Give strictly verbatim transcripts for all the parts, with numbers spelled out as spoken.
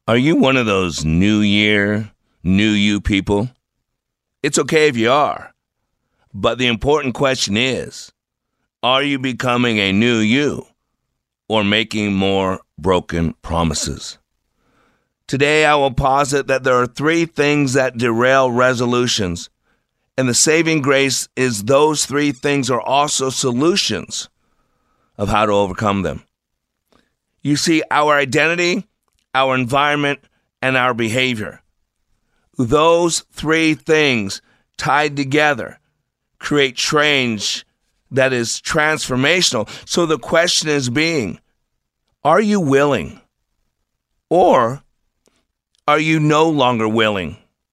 Are you one of those new year, new you people? It's okay if you are. But the important question is, are you becoming a new you or making more broken promises? Today, I will posit that there are three things that derail resolutions. And the saving grace is those three things are also solutions of how to overcome them. You see, our identity, our environment, and our behavior. Those three things tied together create change that is transformational. So the question is being, are you willing? Or are you no longer willing?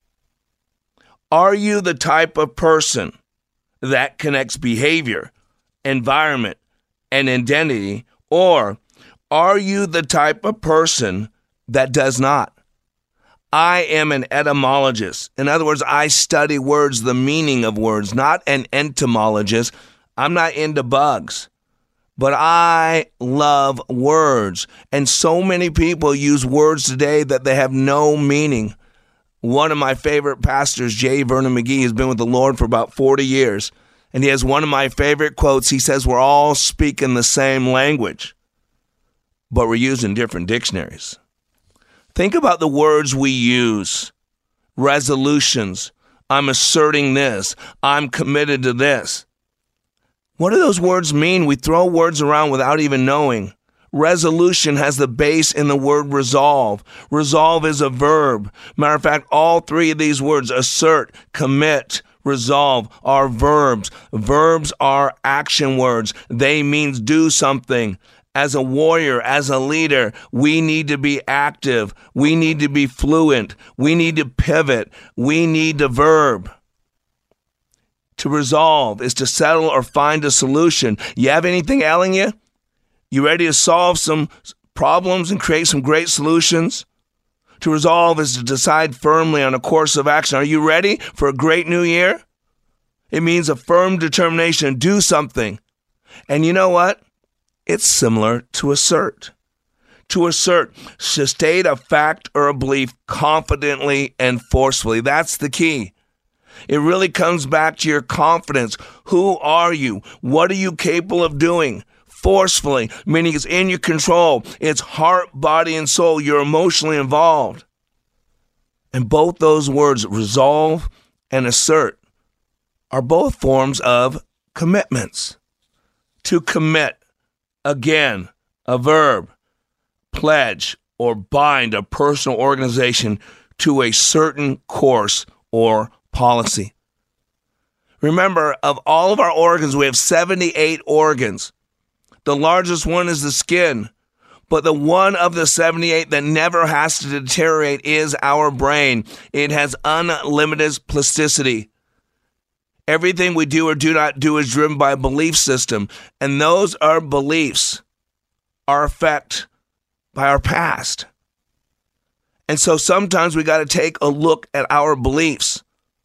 Are you the type of person that connects behavior, environment, and identity? Or are you the type of person that does not? I am an etymologist. In other words, I study words, the meaning of words, not an entomologist. I'm not into bugs, but I love words. And so many people use words today that they have no meaning. One of my favorite pastors, J. Vernon McGee, has been with the Lord for about forty years. And he has one of my favorite quotes. He says, we're all speaking the same language, but we're using different dictionaries. Think about the words we use. Resolutions. I'm asserting this. I'm committed to this. What do those words mean? We throw words around without even knowing. Resolution has the base in the word resolve. Resolve is a verb. Matter of fact, all three of these words, assert, commit, resolve, are verbs. Verbs are action words. They mean do something. As a warrior, as a leader, we need to be active. We need to be fluent. We need to pivot. We need the verb. To resolve is to settle or find a solution. You have anything ailing you? You ready to solve some problems and create some great solutions? To resolve is to decide firmly on a course of action. Are you ready for a great new year? It means a firm determination to do something. And you know what? It's similar to assert. To assert, to state a fact or a belief confidently and forcefully. That's the key. It really comes back to your confidence. Who are you? What are you capable of doing? Forcefully, meaning it's in your control. It's heart, body, and soul. You're emotionally involved. And both those words, resolve and assert, are both forms of commitments. To commit, again, a verb, pledge or bind a personal organization to a certain course or policy. Remember, of all of our organs, we have seventy-eight organs. The largest one is the skin, but the one of the seventy-eight that never has to deteriorate is our brain. It has unlimited plasticity. Everything we do or do not do is driven by a belief system, and those are beliefs are affected by our past. And so sometimes we got to take a look at our beliefs.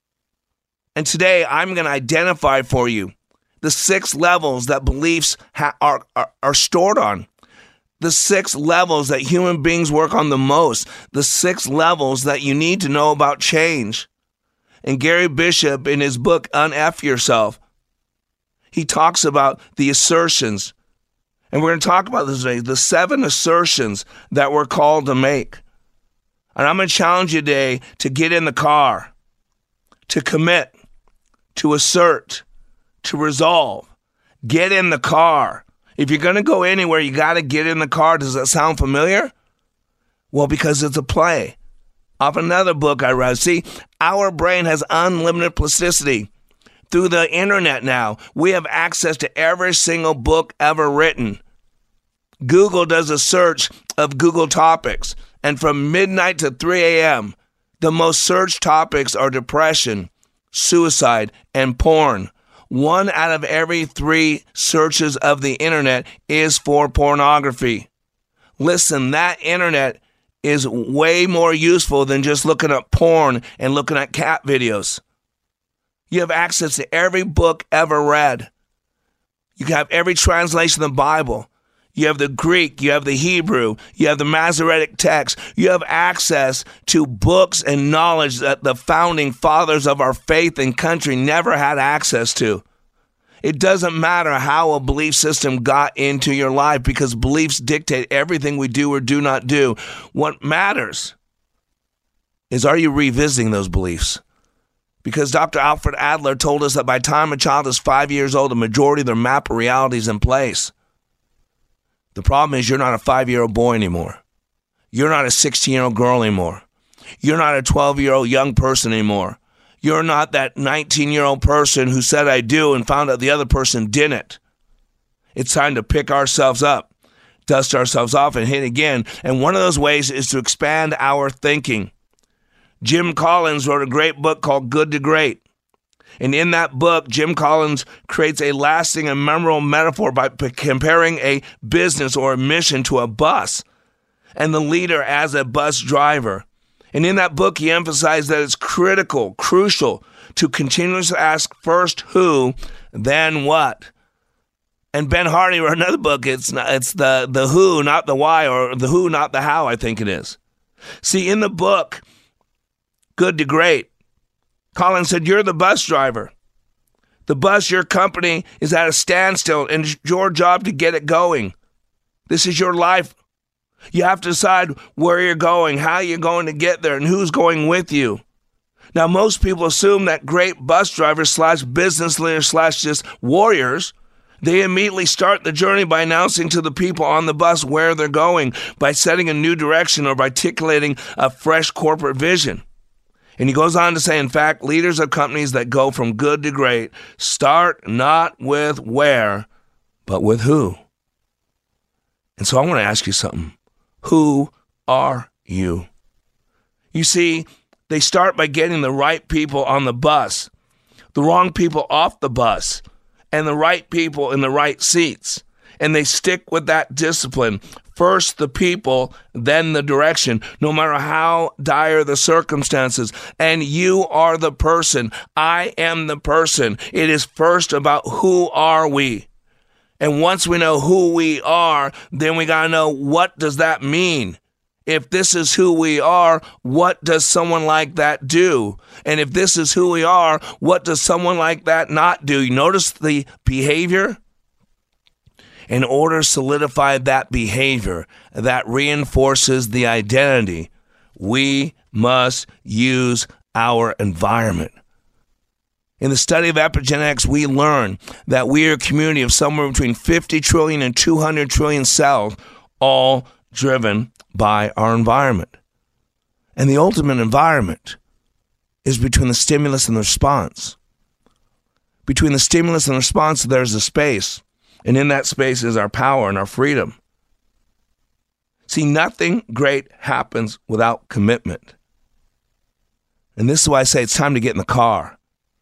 And today I'm going to identify for you the six levels that beliefs ha- are, are, are stored on. The six levels that human beings work on the most. The six levels that you need to know about change. And Gary Bishop, in his book, Un-F Yourself, he talks about the assertions. And we're going to talk about this today, the seven assertions that we're called to make. And I'm going to challenge you today to get in the car, to commit, to assert, to resolve. Get in the car. If you're going to go anywhere, you got to get in the car. Does that sound familiar? Well, because it's a play off another book I read. See, our brain has unlimited plasticity. Through the internet now, we have access to every single book ever written. Google does a search of Google topics, and from midnight to three a.m., the most searched topics are depression, suicide, and porn. One out of every three searches of the internet is for pornography. Listen, that internet is way more useful than just looking at porn and looking at cat videos. You have access to every book ever read. You can have every translation of the Bible. You have the Greek, you have the Hebrew, you have the Masoretic text. You have access to books and knowledge that the founding fathers of our faith and country never had access to. It doesn't matter how a belief system got into your life, because beliefs dictate everything we do or do not do. What matters is, are you revisiting those beliefs? Because Doctor Alfred Adler told us that by the time a child is five years old, the majority of their map of reality is in place. The problem is, you're not a five-year-old boy anymore. You're not a sixteen-year-old girl anymore. You're not a twelve-year-old young person anymore. You're not that nineteen-year-old person who said I do and found out the other person didn't. It's time to pick ourselves up, dust ourselves off, and hit again. And one of those ways is to expand our thinking. Jim Collins wrote a great book called Good to Great. And in that book, Jim Collins creates a lasting and memorable metaphor by p- comparing a business or a mission to a bus, and the leader as a bus driver. And in that book, he emphasized that it's critical, crucial, to continuously ask first who, then what. And Ben Hardy wrote another book. It's not, it's the, the who, not the why, or the who, not the how, I think it is. See, in the book, Good to Great, Collins said, you're the bus driver. The bus, your company, is at a standstill, and it's your job to get it going. This is your life. You have to decide where you're going, how you're going to get there, and who's going with you. Now, most people assume that great bus drivers slash business leaders slash just warriors, they immediately start the journey by announcing to the people on the bus where they're going, by setting a new direction or by articulating a fresh corporate vision. And he goes on to say, in fact, leaders of companies that go from good to great start not with where, but with who. And so I want to ask you something. Who are you? You see, they start by getting the right people on the bus, the wrong people off the bus, and the right people in the right seats. And they stick with that discipline. First the people, then the direction, no matter how dire the circumstances. And you are the person. I am the person. It is first about who are we. And once we know who we are, then we got to know, what does that mean? If this is who we are, what does someone like that do? And if this is who we are, what does someone like that not do? You notice the behavior? In order to solidify that behavior that reinforces the identity, we must use our environment. In the study of epigenetics, we learn that we are a community of somewhere between fifty trillion and two hundred trillion cells, all driven by our environment. And the ultimate environment is between the stimulus and the response. Between the stimulus and the response, there's a space. And in that space is our power and our freedom. See, nothing great happens without commitment. And this is why I say it's time to get in the car.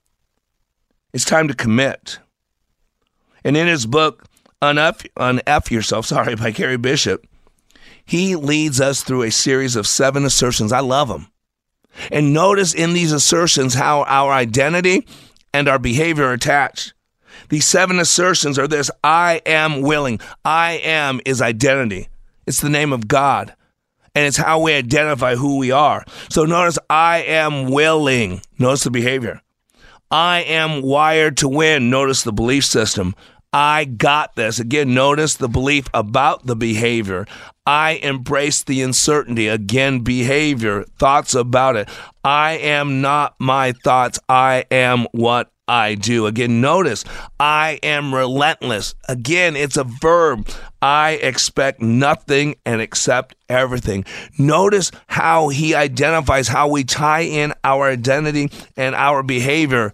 It's time to commit. And in his book, Unf, Unf Yourself, sorry, by Gary Bishop, he leads us through a series of seven assertions. I love them. And notice in these assertions how our identity and our behavior are attached. These seven assertions are this: I am willing. I am is identity. It's the name of God. And it's how we identify who we are. So notice, I am willing. Notice the behavior. I am wired to win. Notice the belief system. I got this. Again, notice the belief about the behavior. I embrace the uncertainty. Again, behavior, thoughts about it. I am not my thoughts. I am what I do. Again, notice, I am relentless. Again, it's a verb. I expect nothing and accept everything. Notice how he identifies how we tie in our identity and our behavior.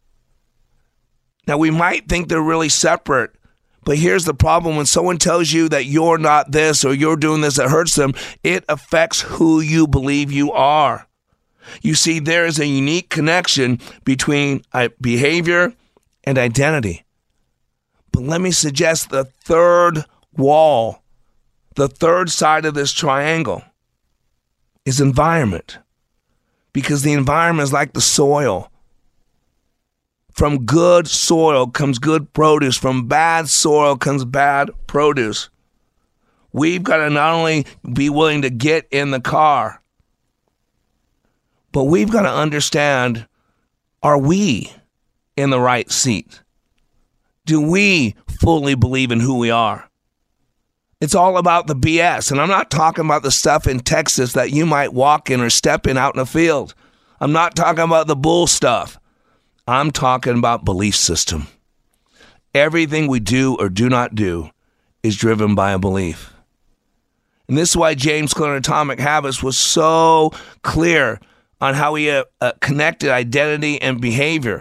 Now, we might think they're really separate, but here's the problem. When someone tells you that you're not this or you're doing this, it hurts them. It affects who you believe you are. You see, there is a unique connection between behavior and identity. But let me suggest the third wall, the third side of this triangle, is environment. Because the environment is like the soil. From good soil comes good produce. From bad soil comes bad produce. We've got to not only be willing to get in the car, but we've got to understand, are we in the right seat? Do we fully believe in who we are? It's all about the B S. And I'm not talking about the stuff in Texas that you might walk in or step in out in the field. I'm not talking about the bull stuff. I'm talking about belief system. Everything we do or do not do is driven by a belief. And this is why James Clear Atomic Habits was so clear on how he uh, uh, connected identity and behavior.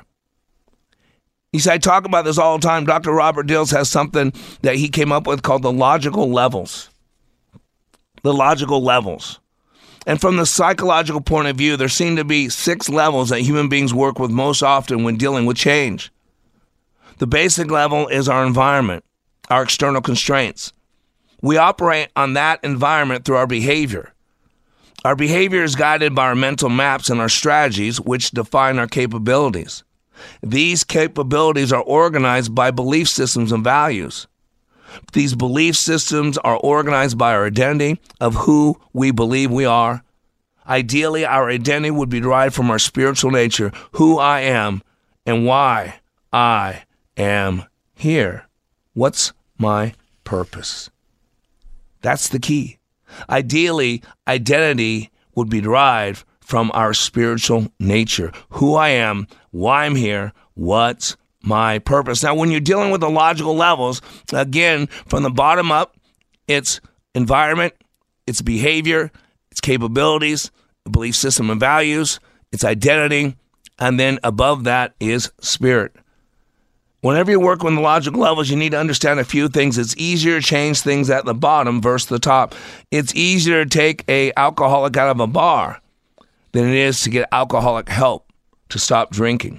He said, I talk about this all the time. Doctor Robert Dills has something that he came up with called the logical levels. The logical levels. And from the psychological point of view, there seem to be six levels that human beings work with most often when dealing with change. The basic level is our environment, our external constraints. We operate on that environment through our behavior. Our behavior is guided by our mental maps and our strategies, which define our capabilities. These capabilities are organized by belief systems and values. These belief systems are organized by our identity of who we believe we are. Ideally, our identity would be derived from our spiritual nature, who I am and why I am here. What's my purpose? That's the key. Ideally, identity would be derived from our spiritual nature, who I am, why I'm here, what's my purpose. Now, when you're dealing with the logical levels, again, from the bottom up, it's environment, it's behavior, it's capabilities, belief system and values, it's identity, and then above that is spirit. Whenever you work with the logical levels, you need to understand a few things. It's easier to change things at the bottom versus the top. It's easier to take a alcoholic out of a bar than it is to get alcoholic help to stop drinking.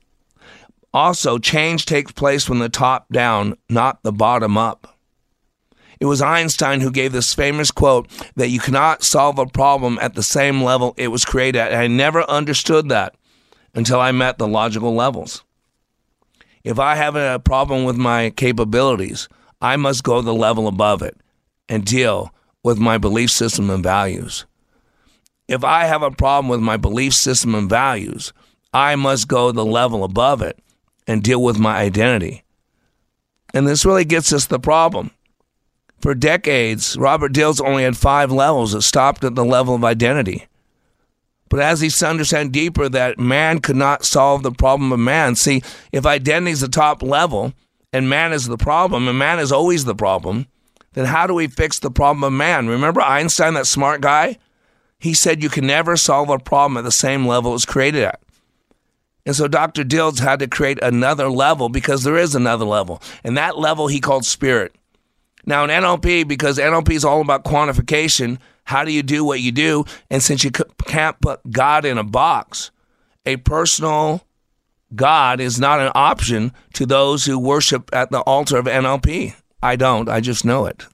Also, change takes place from the top down, not the bottom up. It was Einstein who gave this famous quote that you cannot solve a problem at the same level it was created at. And I never understood that until I met the logical levels. If I have a problem with my capabilities, I must go the level above it and deal with my belief system and values. If I have a problem with my belief system and values, I must go the level above it and deal with my identity. And this really gets us the problem. For decades, Robert Dills only had five levels that stopped at the level of identity. But as he understood deeper that man could not solve the problem of man. See, if identity is the top level and man is the problem, and man is always the problem, then how do we fix the problem of man? Remember Einstein, that smart guy? He said you can never solve a problem at the same level it was created at. And so Doctor Dills had to create another level because there is another level. And that level he called spirit. Now in N L P, because N L P is all about quantification, how do you do what you do? And since you can't put God in a box, a personal God is not an option to those who worship at the altar of N L P. I don't. I just know it.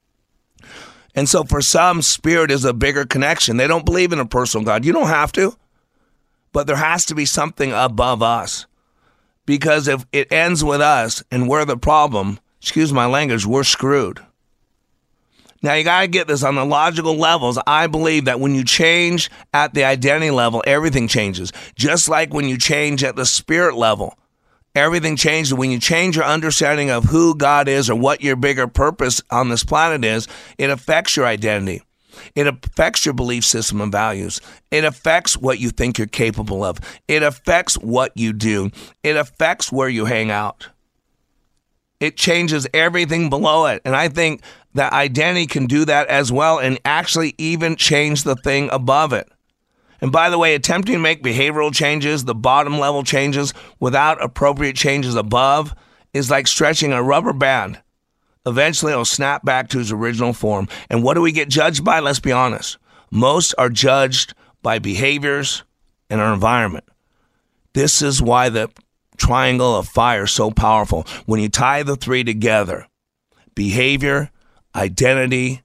And so for some, spirit is a bigger connection. They don't believe in a personal God. You don't have to. But there has to be something above us. Because if it ends with us and we're the problem, excuse my language, we're screwed. Now, you got to get this on the logical levels. I believe that when you change at the identity level, everything changes. Just like when you change at the spirit level, everything changes. When you change your understanding of who God is or what your bigger purpose on this planet is, it affects your identity. It affects your belief system and values. It affects what you think you're capable of. It affects what you do. It affects where you hang out. It changes everything below it. And I think that identity can do that as well and actually even change the thing above it. And by the way, attempting to make behavioral changes, the bottom level changes, without appropriate changes above is like stretching a rubber band. Eventually, it'll snap back to its original form. And what do we get judged by? Let's be honest. Most are judged by behaviors and our environment. This is why the triangle of fire is so powerful. When you tie the three together, behavior, identity,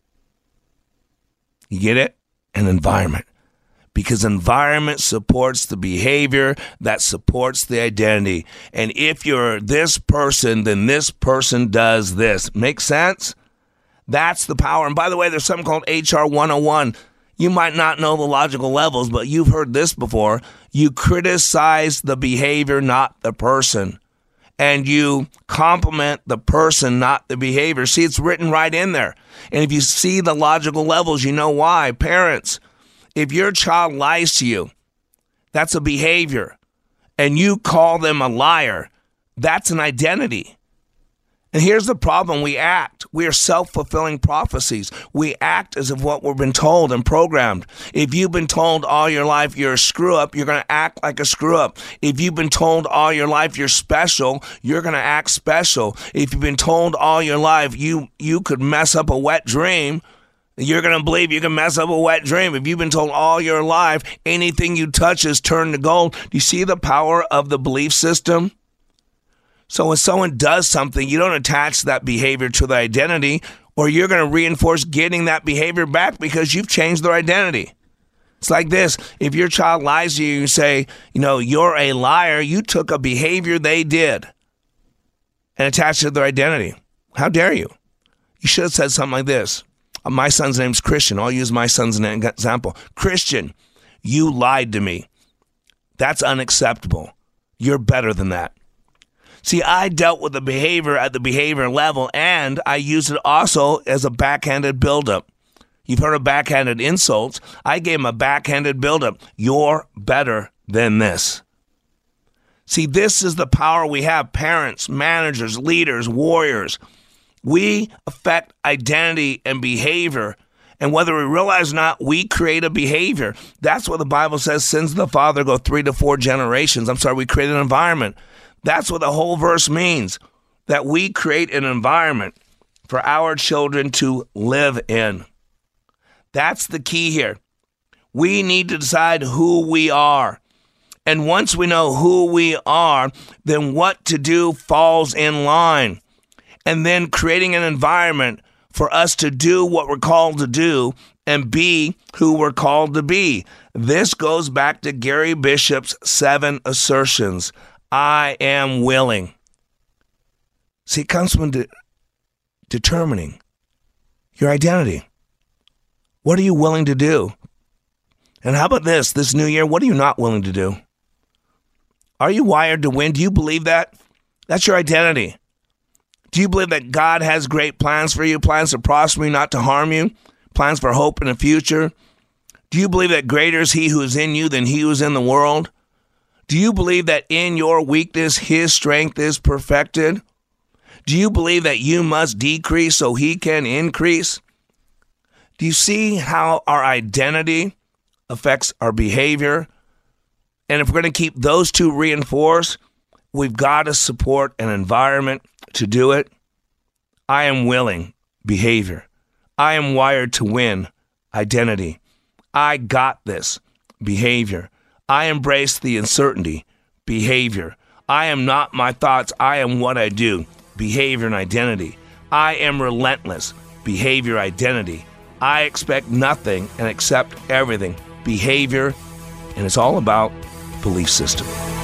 you get it? And environment. Because environment supports the behavior that supports the identity. And if you're this person, then this person does this. Make sense? That's the power. And by the way, there's something called H R one oh one. You might not know the logical levels, but you've heard this before. You criticize the behavior, not the person. And you compliment the person, not the behavior. See, it's written right in there. And if you see the logical levels, you know why. Parents, if your child lies to you, that's a behavior. And you call them a liar, that's an identity. And here's the problem. We act. We are self-fulfilling prophecies. We act as if what we've been told and programmed. If you've been told all your life you're a screw-up, you're going to act like a screw-up. If you've been told all your life you're special, you're going to act special. If you've been told all your life you, you could mess up a wet dream, you're going to believe you can mess up a wet dream. If you've been told all your life anything you touch is turned to gold, do you see the power of the belief system? So when someone does something, you don't attach that behavior to the identity, or you're going to reinforce getting that behavior back because you've changed their identity. It's like this. If your child lies to you, you say, you know, you're a liar. You took a behavior they did and attached it to their identity. How dare you? You should have said something like this. My son's name's Christian. I'll use my son's name as an example. Christian, you lied to me. That's unacceptable. You're better than that. See, I dealt with the behavior at the behavior level, and I used it also as a backhanded buildup. You've heard of backhanded insults. I gave him a backhanded buildup. You're better than this. See, this is the power we have. Parents, managers, leaders, warriors. We affect identity and behavior. And whether we realize or not, we create a behavior. That's what the Bible says. Sins of the father go three to four generations. I'm sorry, we create an environment. That's what the whole verse means, that we create an environment for our children to live in. That's the key here. We need to decide who we are. And once we know who we are, then what to do falls in line. And then creating an environment for us to do what we're called to do and be who we're called to be. This goes back to Gary Bishop's seven assertions. I am willing. See, it comes from de- determining your identity. What are you willing to do? And how about this, this new year, what are you not willing to do? Are you wired to win? Do you believe that? That's your identity. Do you believe that God has great plans for you, plans to prosper you, not to harm you, plans for hope in the future? Do you believe that greater is he who is in you than he who is in the world? Do you believe that in your weakness, his strength is perfected? Do you believe that you must decrease so he can increase? Do you see how our identity affects our behavior? And if we're going to keep those two reinforced, we've got to support an environment to do it. I am willing, behavior. I am wired to win, identity. I got this, behavior. I embrace the uncertainty, behavior. I am not my thoughts. I am what I do, behavior and identity. I am relentless, behavior, identity. I expect nothing and accept everything, behavior. And it's all about belief system.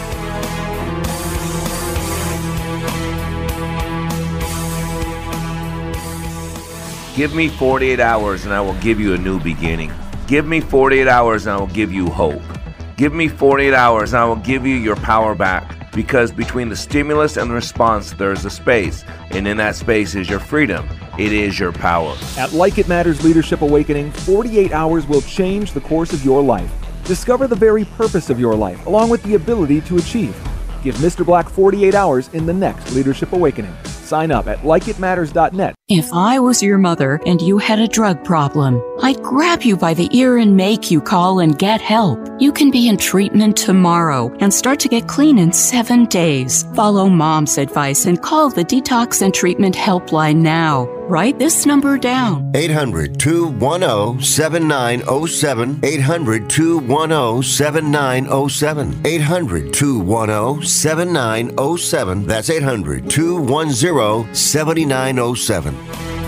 Give me forty-eight hours and I will give you a new beginning. Give me forty-eight hours and I will give you hope. Give me forty-eight hours and I will give you your power back. Because between the stimulus and the response, there is a space. And in that space is your freedom. It is your power. At Like It Matters Leadership Awakening, forty-eight hours will change the course of your life. Discover the very purpose of your life, along with the ability to achieve. Give Mister Black forty-eight hours in the next Leadership Awakening. Sign up at like it matters dot net. If I was your mother and you had a drug problem, I'd grab you by the ear and make you call and get help. You can be in treatment tomorrow and start to get clean in seven days. Follow Mom's advice and call the Detox and Treatment Helpline now. Write this number down. eight hundred, two one zero, seven nine zero seven. eight hundred, two one zero, seven nine zero seven. eight hundred, two one zero, seven nine zero seven. That's eight hundred, two one zero, seven nine zero seven.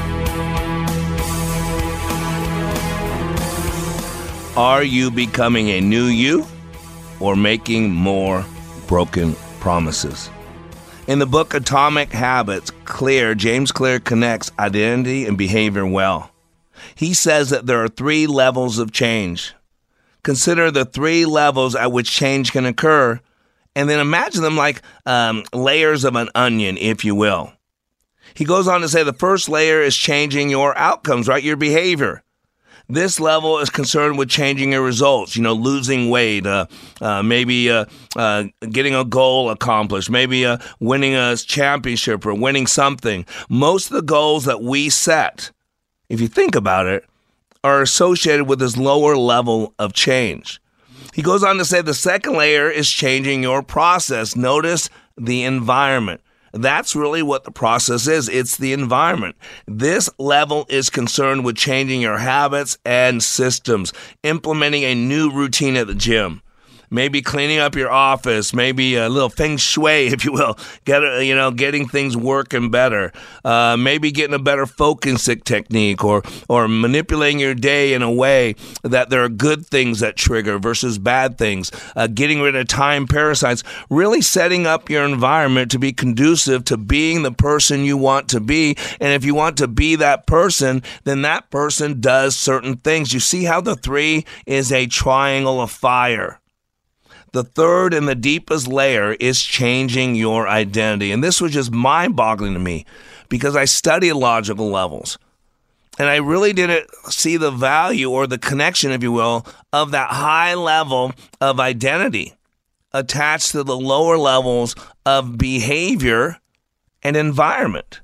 Are you becoming a new you or making more broken promises? In the book Atomic Habits, Clear, James Clear connects identity and behavior well. He says that there are three levels of change. Consider the three levels at which change can occur, and then imagine them like um, layers of an onion, if you will. He goes on to say the first layer is changing your outcomes, right? Your behavior. This level is concerned with changing your results, you know, losing weight, uh, uh, maybe uh, uh, getting a goal accomplished, maybe uh, winning a championship or winning something. Most of the goals that we set, if you think about it, are associated with this lower level of change. He goes on to say the second layer is changing your process. Notice the environment. That's really what the process is. It's the environment. This level is concerned with changing your habits and systems, implementing a new routine at the gym. Maybe cleaning up your office, maybe a little feng shui, if you will, get you know, getting things working better. Uh, maybe getting a better focusing technique, or or manipulating your day in a way that there are good things that trigger versus bad things. Uh, getting rid of time parasites. Really setting up your environment to be conducive to being the person you want to be. And if you want to be that person, then that person does certain things. You see how the three is a triangle of fire. The third and the deepest layer is changing your identity. And this was just mind-boggling to me because I studied logical levels. And I really didn't see the value or the connection, if you will, of that high level of identity attached to the lower levels of behavior and environment.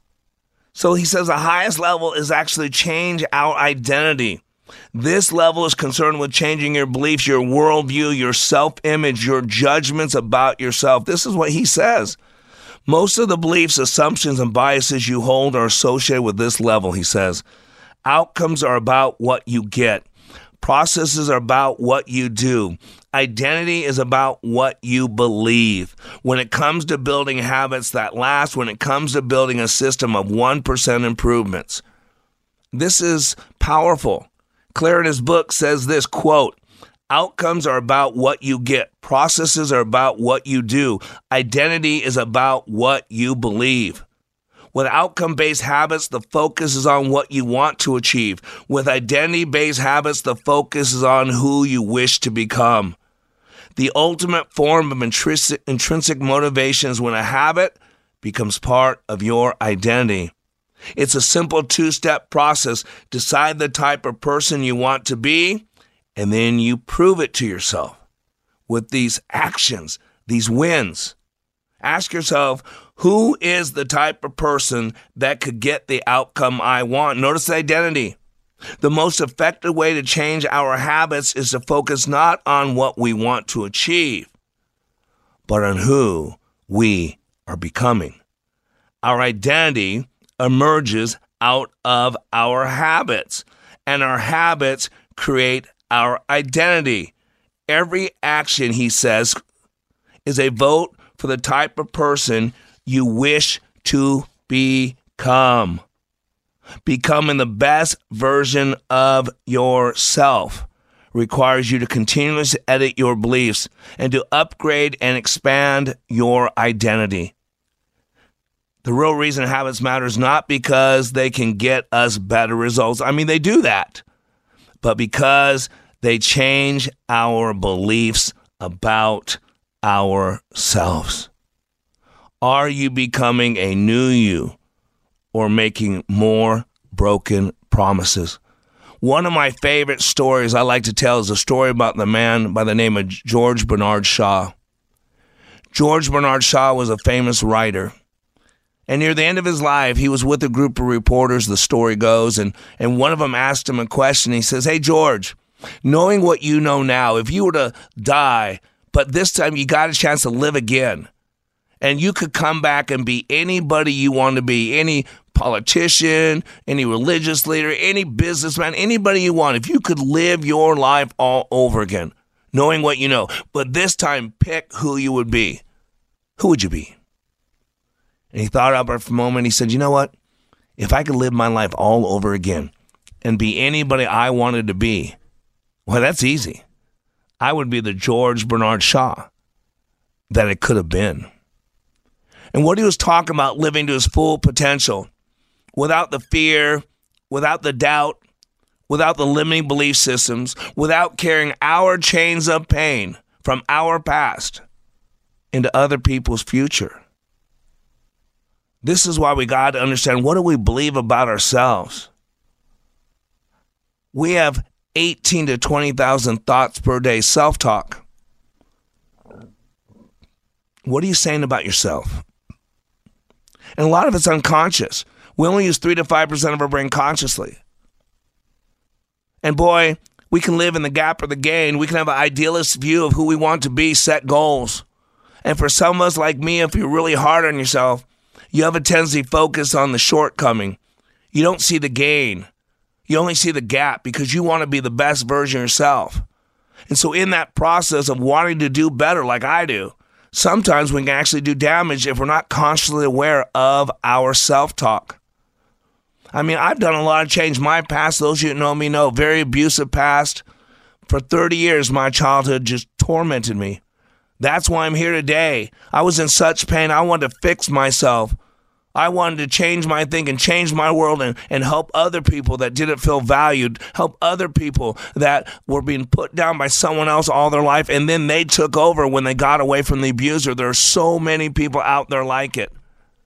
So he says the highest level is actually change our identity. This level is concerned with changing your beliefs, your worldview, your self-image, your judgments about yourself. This is what he says. Most of the beliefs, assumptions, and biases you hold are associated with this level, he says. Outcomes are about what you get. Processes are about what you do. Identity is about what you believe. When it comes to building habits that last, when it comes to building a system of one percent improvements, this is powerful. Claire in his book says this, quote, outcomes are about what you get. Processes are about what you do. Identity is about what you believe. With outcome-based habits, the focus is on what you want to achieve. With identity-based habits, the focus is on who you wish to become. The ultimate form of intrinsic, intrinsic motivation is when a habit becomes part of your identity. It's a simple two-step process. Decide the type of person you want to be, and then you prove it to yourself with these actions, these wins. Ask yourself, who is the type of person that could get the outcome I want? Notice the identity. The most effective way to change our habits is to focus not on what we want to achieve, but on who we are becoming. Our identity emerges out of our habits, and our habits create our identity. Every action, he says, is a vote for the type of person you wish to become. Becoming the best version of yourself requires you to continuously edit your beliefs and to upgrade and expand your identity. The real reason habits matter is not because they can get us better results. I mean, they do that. But because they change our beliefs about ourselves. Are you becoming a new you or making more broken promises? One of my favorite stories I like to tell is a story about the man by the name of George Bernard Shaw. George Bernard Shaw was a famous writer. And near the end of his life, he was with a group of reporters, the story goes, and, and one of them asked him a question. He says, hey, George, knowing what you know now, if you were to die, but this time you got a chance to live again, and you could come back and be anybody you want to be, any politician, any religious leader, any businessman, anybody you want, if you could live your life all over again, knowing what you know, but this time pick who you would be, who would you be? And he thought about it for a moment. He said, you know what? If I could live my life all over again and be anybody I wanted to be, well, that's easy. I would be the George Bernard Shaw that it could have been. And what he was talking about, living to his full potential, without the fear, without the doubt, without the limiting belief systems, without carrying our chains of pain from our past into other people's future. This is why we got to understand, what do we believe about ourselves? We have eighteen to twenty thousand thoughts per day, self-talk. What are you saying about yourself? And a lot of it's unconscious. We only use three to five percent of our brain consciously. And boy, we can live in the gap or the gain. We can have an idealist view of who we want to be, set goals. And for some of us like me, if you're really hard on yourself, you have a tendency to focus on the shortcoming. You don't see the gain. You only see the gap because you want to be the best version of yourself. And so in that process of wanting to do better like I do, sometimes we can actually do damage if we're not consciously aware of our self-talk. I mean, I've done a lot of change. My past, those of you who know me know, very abusive past. For thirty years, my childhood just tormented me. That's why I'm here today. I was in such pain. I wanted to fix myself. I wanted to change my thinking, change my world, and, and help other people that didn't feel valued, help other people that were being put down by someone else all their life, and then they took over when they got away from the abuser. There are so many people out there like it.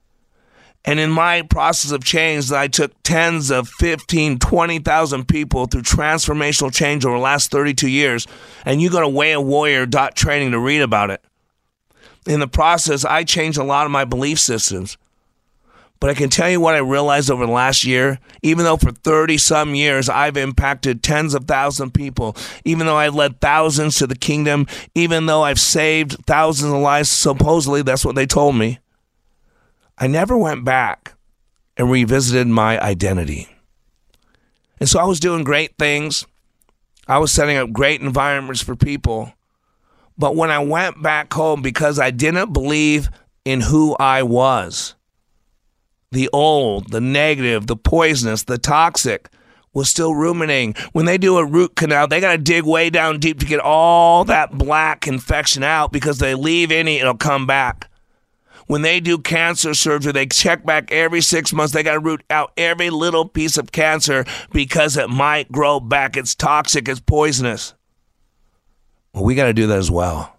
And in my process of change, I took tens of fifteen, twenty thousand people through transformational change over the last thirty-two years. And you go to way of warrior dot training to read about it. In the process, I changed a lot of my belief systems. But I can tell you what I realized over the last year. Even though for thirty some years I've impacted tens of thousands of people, even though I've led thousands to the kingdom, even though I've saved thousands of lives, supposedly that's what they told me, I never went back and revisited my identity. And so I was doing great things. I was setting up great environments for people. But when I went back home, because I didn't believe in who I was, the old, the negative, the poisonous, the toxic was still ruminating. When they do a root canal, they got to dig way down deep to get all that black infection out, because they leave any, it'll come back. When they do cancer surgery, they check back every six months. They got to root out every little piece of cancer because it might grow back. It's toxic. It's poisonous. Well, we got to do that as well.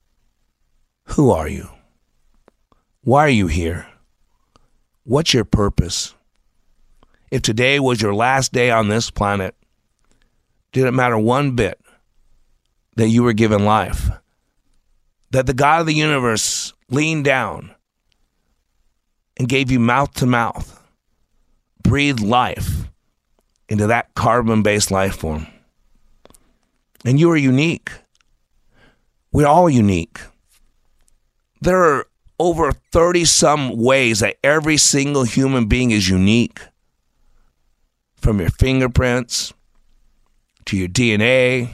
Who are you? Why are you here? What's your purpose? If today was your last day on this planet, did it matter one bit that you were given life? That the God of the universe leaned down and gave you mouth to mouth, breathed life into that carbon-based life form. And you are unique. We're all unique. There are over thirty some ways that every single human being is unique. From your fingerprints, to your D N A,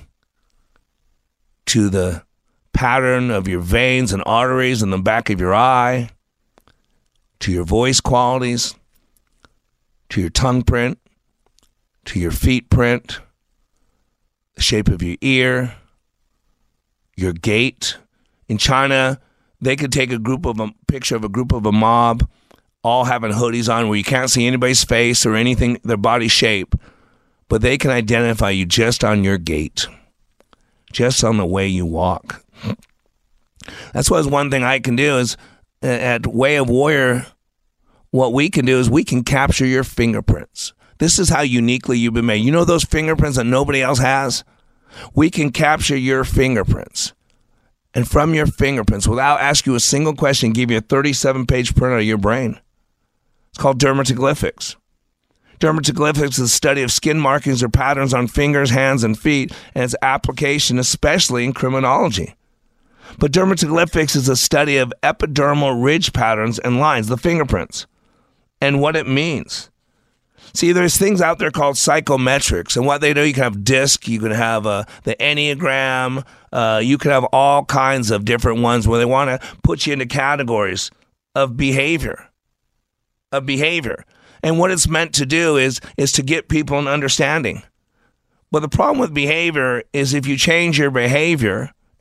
to the pattern of your veins and arteries in the back of your eye, to your voice qualities, to your tongue print, to your feet print, the shape of your ear, your gait. In China, they could take a group of a picture of a group of a mob, all having hoodies on where you can't see anybody's face or anything, their body shape, but they can identify you just on your gait, just on the way you walk. That's why one thing I can do is, at Way of Warrior, what we can do is we can capture your fingerprints. This is how uniquely you've been made. You know those fingerprints that nobody else has? We can capture your fingerprints. And from your fingerprints, without asking you a single question, give you a thirty-seven page printout of your brain. It's called dermatoglyphics. Dermatoglyphics is the study of skin markings or patterns on fingers, hands, and feet, and its application especially in criminology. But dermatoglyphics is a study of epidermal ridge patterns and lines, the fingerprints, and what it means. See, there's things out there called psychometrics, and what they do, you can have DISC, you can have uh, the Enneagram, uh, you can have all kinds of different ones where they want to put you into categories of behavior, of behavior. And what it's meant to do is, is to get people an understanding. But the problem with behavior is if you change your behavior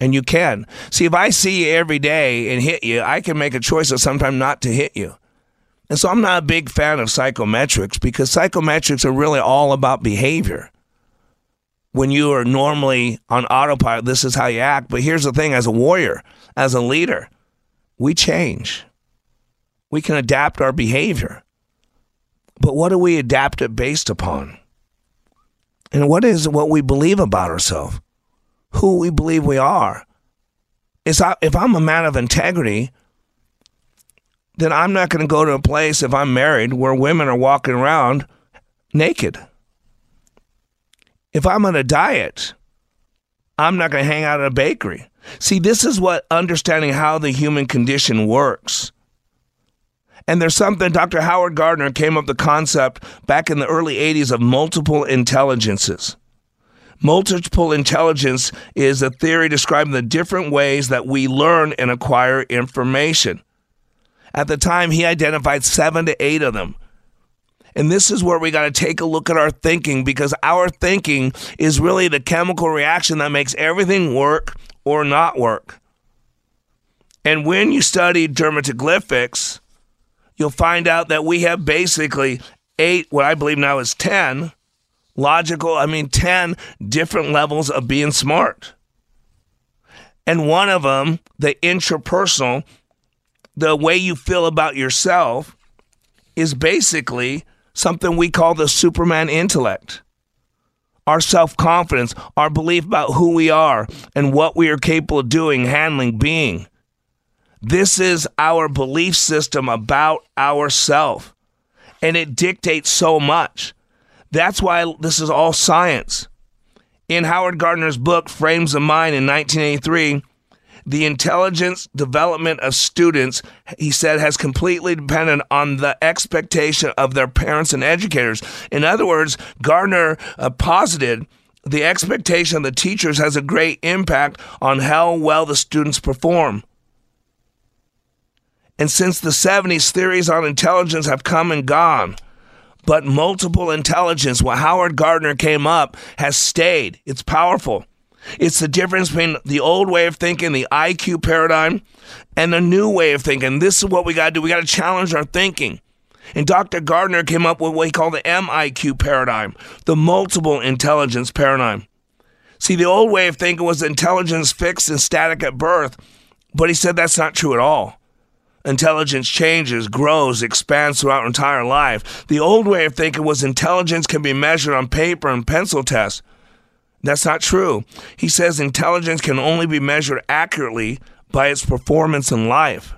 And you can. See, if I see you every day and hit you, I can make a choice of sometime not to hit you. And so I'm not a big fan of psychometrics because psychometrics are really all about behavior. When you are normally on autopilot, this is how you act. But here's the thing, as a warrior, as a leader, we change. We can adapt our behavior. But what do we adapt it based upon? And what is what we believe about ourselves? Who we believe we are. Is if I'm a man of integrity, then I'm not going to go to a place, if I'm married, where women are walking around naked. If I'm on a diet, I'm not going to hang out at a bakery. See, this is what understanding how the human condition works. And there's something, Doctor Howard Gardner came up with the concept back in the early eighties of multiple intelligences. Multiple intelligence is a theory describing the different ways that we learn and acquire information. At the time, he identified seven to eight of them. And this is where we got to take a look at our thinking, because our thinking is really the chemical reaction that makes everything work or not work. And when you study dermatoglyphics, you'll find out that we have basically eight, what I believe now is ten, logical, I mean ten different levels of being smart. And one of them, the intrapersonal, the way you feel about yourself, is basically something we call the Superman intellect. Our self-confidence, our belief about who we are and what we are capable of doing, handling, being. This is our belief system about ourselves, and it dictates so much. That's why this is all science. In Howard Gardner's book, Frames of Mind, in nineteen eighty-three, the intelligence development of students, he said, has completely depended on the expectation of their parents and educators. In other words, Gardner uh, posited the expectation of the teachers has a great impact on how well the students perform. And since the seventies, theories on intelligence have come and gone. But multiple intelligence, what Howard Gardner came up, has stayed. It's powerful. It's the difference between the old way of thinking, the I Q paradigm, and the new way of thinking. This is what we got to do. We got to challenge our thinking. And Doctor Gardner came up with what he called the M I Q paradigm, the multiple intelligence paradigm. See, the old way of thinking was intelligence fixed and static at birth, but he said that's not true at all. Intelligence changes, grows, expands throughout our entire life. The old way of thinking was intelligence can be measured on paper and pencil tests. That's not true. He says intelligence can only be measured accurately by its performance in life.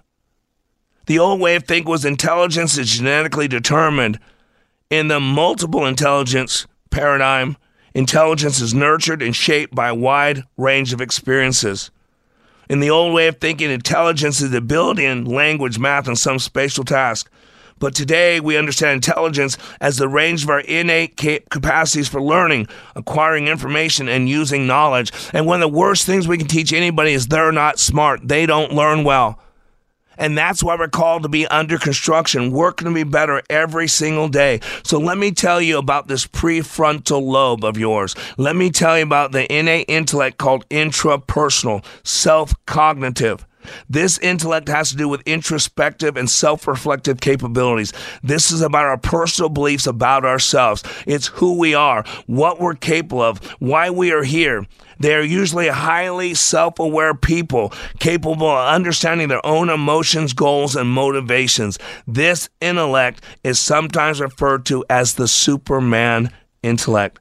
The old way of thinking was intelligence is genetically determined. In the multiple intelligence paradigm, intelligence is nurtured and shaped by a wide range of experiences. In the old way of thinking, intelligence is the ability in language, math, and some spatial task. But today, we understand intelligence as the range of our innate capacities for learning, acquiring information, and using knowledge. And one of the worst things we can teach anybody is they're not smart. They don't learn well. And that's why we're called to be under construction, working to be better every single day. So let me tell you about this prefrontal lobe of yours. Let me tell you about the innate intellect called intrapersonal, self-cognitive. This intellect has to do with introspective and self-reflective capabilities. This is about our personal beliefs about ourselves. It's who we are, what we're capable of, why we are here. They are usually highly self-aware people, capable of understanding their own emotions, goals, and motivations. This intellect is sometimes referred to as the Superman intellect.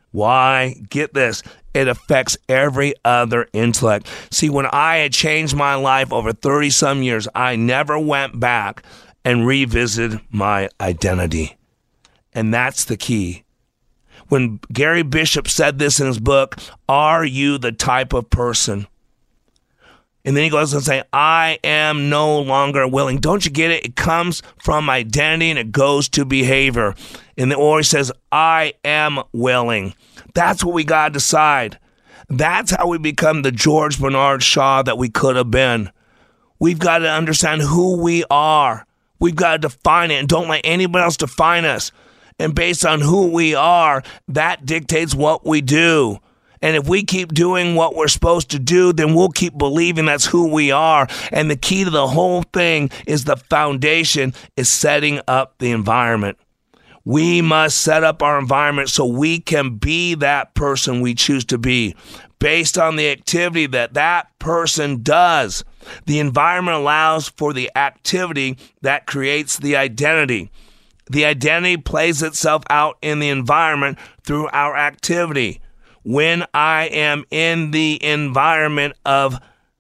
Why? Get this. It affects every other intellect. See, when I had changed my life over thirty-some years, I never went back and revisited my identity. And that's the key. When Gary Bishop said this in his book, Are You the Type of Person? And then he goes and say, I am no longer willing. Don't you get it? It comes from identity and it goes to behavior. And then, or he says, I am willing. That's what we got to decide. That's how we become the George Bernard Shaw that we could have been. We've got to understand who we are. We've got to define it, and don't let anybody else define us. And based on who we are, that dictates what we do. And if we keep doing what we're supposed to do, then we'll keep believing that's who we are. And the key to the whole thing is the foundation is setting up the environment. We must set up our environment so we can be that person we choose to be based on the activity that that person does. The environment allows for the activity that creates the identity. The identity plays itself out in the environment through our activity. When I am in the environment of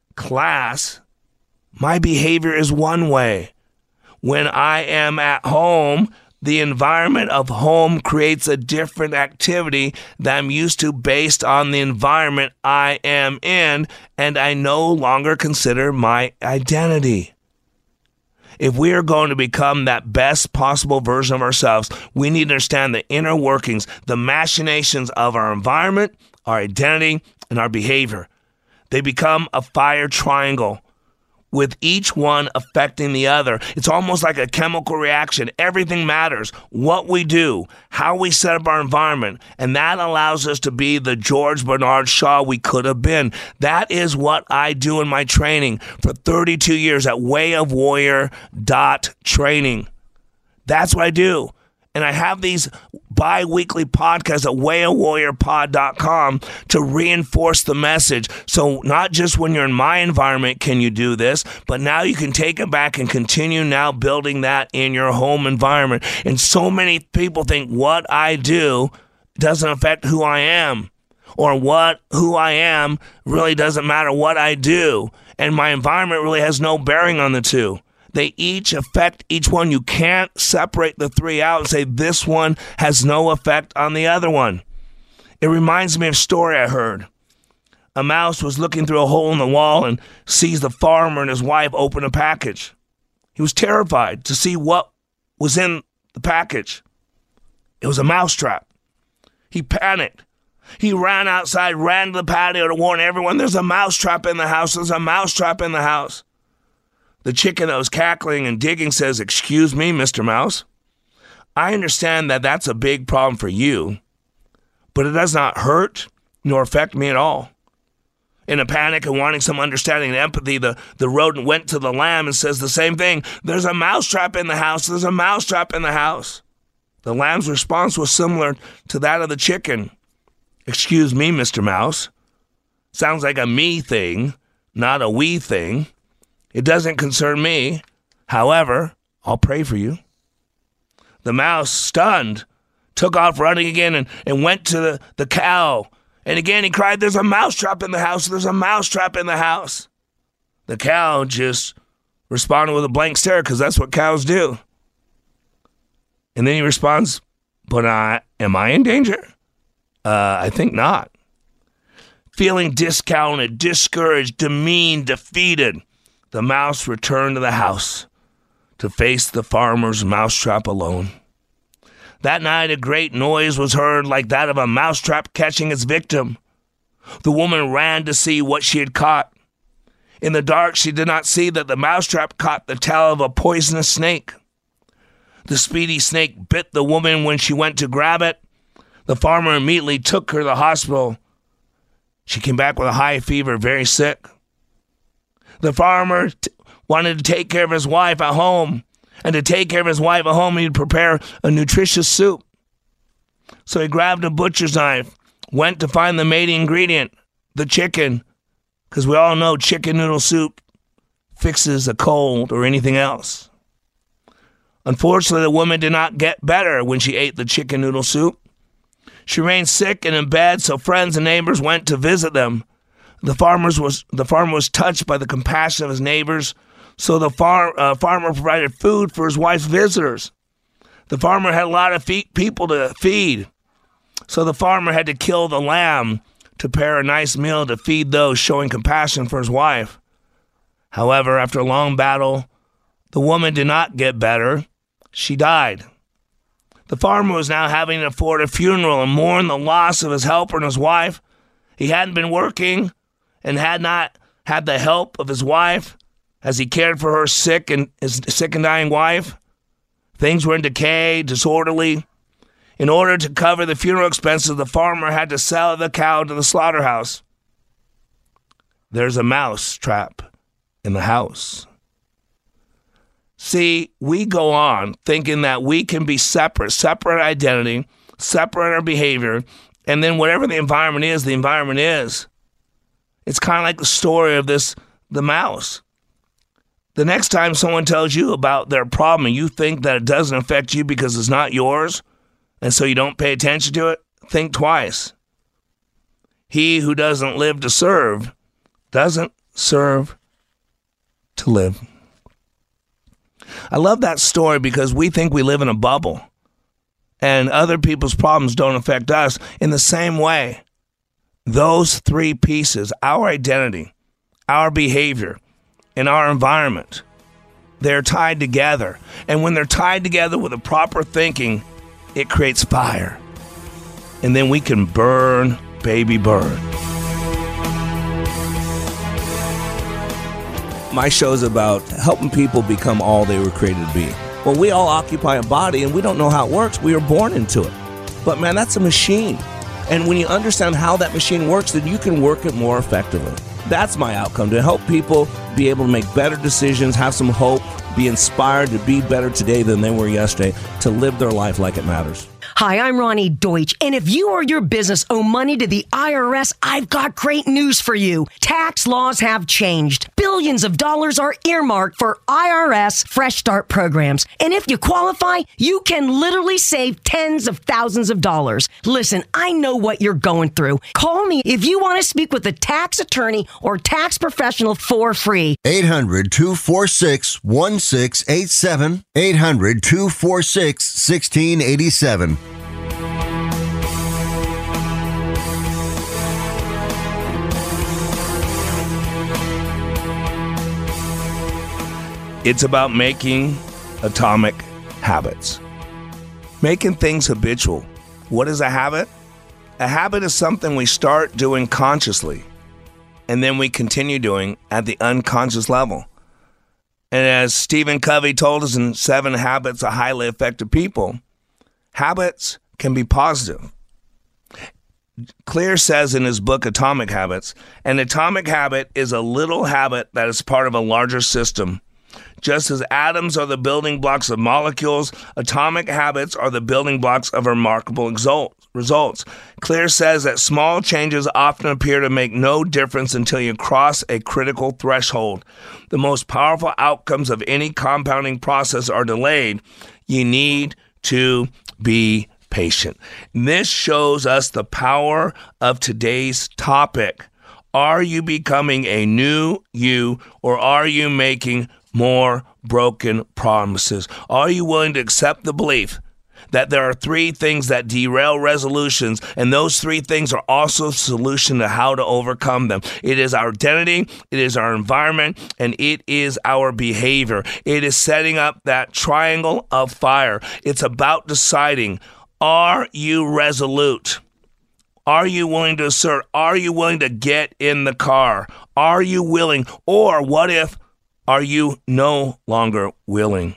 class, my behavior is one way. When I am at home, the environment of home creates a different activity that I'm used to based on the environment I am in, and I no longer consider my identity. If we are going to become that best possible version of ourselves, we need to understand the inner workings, the machinations of our environment, our identity, and our behavior. They become a fire triangle, with each one affecting the other. It's almost like a chemical reaction. Everything matters. What we do, how we set up our environment, and that allows us to be the George Bernard Shaw we could have been. That is what I do in my training for thirty-two years at way of warrior dot training. That's what I do. And I have these bi-weekly podcasts at way of warrior pod dot com to reinforce the message. So not just when you're in my environment can you do this, but now you can take it back and continue now building that in your home environment. And so many people think what I do doesn't affect who I am, or what who I am really doesn't matter what I do. And my environment really has no bearing on the two. They each affect each one. You can't separate the three out and say this one has no effect on the other one. It reminds me of a story I heard. A mouse was looking through a hole in the wall and sees the farmer and his wife open a package. He was terrified to see what was in the package. It was a mousetrap. He panicked. He ran outside, ran to the patio to warn everyone, there's a mousetrap in the house. There's a mousetrap in the house. The chicken that was cackling and digging says, "Excuse me, Mister Mouse. I understand that that's a big problem for you, but it does not hurt nor affect me at all." In a panic and wanting some understanding and empathy, the, the rodent went to the lamb and says the same thing. "There's a mousetrap in the house. There's a mousetrap in the house." The lamb's response was similar to that of the chicken. "Excuse me, Mister Mouse. Sounds like a me thing, not a we thing. It doesn't concern me. However, I'll pray for you." The mouse, stunned, took off running again and, and went to the, the cow. And again he cried, "There's a mousetrap in the house. There's a mousetrap in the house." The cow just responded with a blank stare, because that's what cows do. And then he responds, "But I, am I in danger? Uh, I think not." Feeling discounted, discouraged, demeaned, defeated, the mouse returned to the house to face the farmer's mousetrap alone. That night, a great noise was heard like that of a mousetrap catching its victim. The woman ran to see what she had caught. In the dark, she did not see that the mousetrap caught the tail of a poisonous snake. The speedy snake bit the woman when she went to grab it. The farmer immediately took her to the hospital. She came back with a high fever, very sick. The farmer t- wanted to take care of his wife at home. And to take care of his wife at home, he'd prepare a nutritious soup. So he grabbed a butcher's knife, went to find the main ingredient, the chicken, because we all know chicken noodle soup fixes a cold or anything else. Unfortunately, the woman did not get better when she ate the chicken noodle soup. She remained sick and in bed, so friends and neighbors went to visit them. The farmers was the farmer was touched by the compassion of his neighbors, so the far, uh, farmer provided food for his wife's visitors. The farmer had a lot of fe- people to feed, so the farmer had to kill the lamb to prepare a nice meal to feed those showing compassion for his wife. However, after a long battle, the woman did not get better. She died. The farmer was now having to afford a funeral and mourn the loss of his helper and his wife. He hadn't been working and had not had the help of his wife as he cared for her sick and his sick and dying wife. Things were in decay, disorderly. In order to cover the funeral expenses, the farmer had to sell the cow to the slaughterhouse. There's a mouse trap in the house. See, we go on thinking that we can be separate, separate identity, separate our behavior, and then whatever the environment is, the environment is. It's kind of like the story of this, the mouse. The next time someone tells you about their problem and you think that it doesn't affect you because it's not yours, and so you don't pay attention to it, think twice. He who doesn't live to serve doesn't serve to live. I love that story because we think we live in a bubble and other people's problems don't affect us. In the same way, those three pieces, our identity, our behavior, and our environment, they're tied together. And when they're tied together with a proper thinking, it creates fire. And then we can burn, baby, burn. My show is about helping people become all they were created to be. Well, we all occupy a body and we don't know how it works. We were born into it. But man, that's a machine. And when you understand how that machine works, then you can work it more effectively. That's my outcome, to help people be able to make better decisions, have some hope, be inspired to be better today than they were yesterday, to live their life like it matters. Hi, I'm Ronnie Deutsch, and if you or your business owe money to the I R S, I've got great news for you. Tax laws have changed. Billions of dollars are earmarked for I R S Fresh Start programs, and if you qualify, you can literally save tens of thousands of dollars. Listen, I know what you're going through. Call me if you want to speak with a tax attorney or tax professional for free. eight hundred, two four six, one six eight seven. eight hundred, two four six, one six eight seven. It's about making atomic habits. Making things habitual. What is a habit? A habit is something we start doing consciously, and then we continue doing at the unconscious level. And as Stephen Covey told us in Seven Habits of Highly Effective People, habits can be positive. Clear says in his book, Atomic Habits, an atomic habit is a little habit that is part of a larger system. Just as atoms are the building blocks of molecules, atomic habits are the building blocks of remarkable results. Clear says that small changes often appear to make no difference until you cross a critical threshold. The most powerful outcomes of any compounding process are delayed. You need to be patient. This shows us the power of today's topic. Are you becoming a new you, or are you making more broken promises? Are you willing to accept the belief that there are three things that derail resolutions, and those three things are also a solution to how to overcome them? It is our identity, it is our environment, and it is our behavior. It is setting up that triangle of fire. It's about deciding, are you resolute? Are you willing to assert? Are you willing to get in the car? Are you willing? Or what if are you no longer willing?